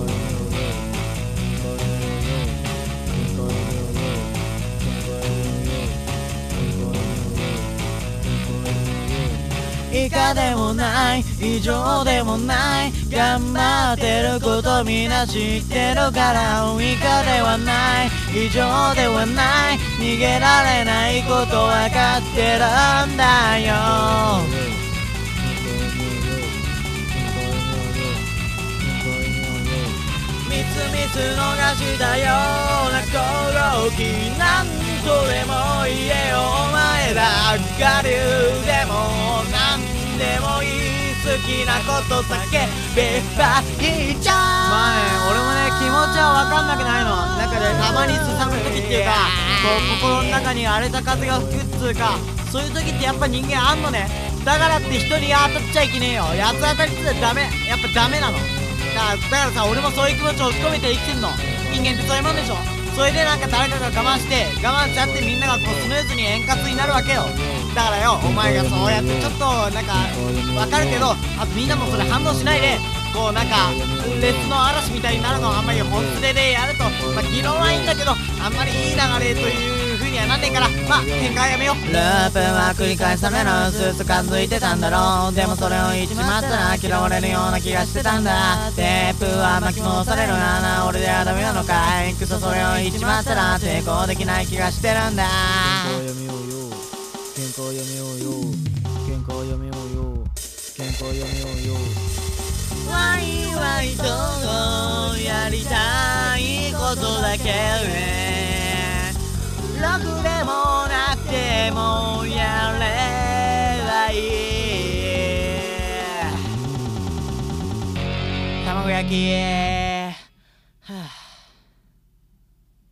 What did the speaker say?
以下でもない以上でもない頑張ってることみんな知ってるから以下ではない以上ではない逃げられないこと分かってるんだよみつみつ逃したような頃気なんとでも言えよお前ら我流でもなんでもいい好きなこと叫べばいいじゃんまあね俺もね気持ちは分かんなくないのなんかねたまにすさむ時っていうかこう心の中に荒れた風が吹くっつうかそういう時ってやっぱ人間あんのねだからって人に当たっちゃいけねえよ八つ当たりってダメやっぱダメなのだからさ俺もそういう気持ちを込めて生きてんの人間ってそういうもんでしょそれでなんか誰かが我慢して我慢しちゃってみんながこうスムーズに円滑になるわけよだからよお前がそうやってちょっとなんかわかるけどあとみんなもそれ反応しないでこうなんか熱の嵐みたいになるのあんまり本気でやるとまあ議論はいいんだけどあんまりいい流れという風にはなんねえからまあ喧嘩はやめようループは繰り返されるスーツ感づいてたんだろうでもそれを言っちまったら嫌われるような気がしてたんだテープは巻き戻されるな俺ではダメなのかいくそそれを言っちまったら抵抗できない気がしてるんだ喧嘩をやめようよ喧嘩をやめようよ喧嘩をやめようよワイワイとやりたいことだけね楽でもなくてもやればいい卵焼き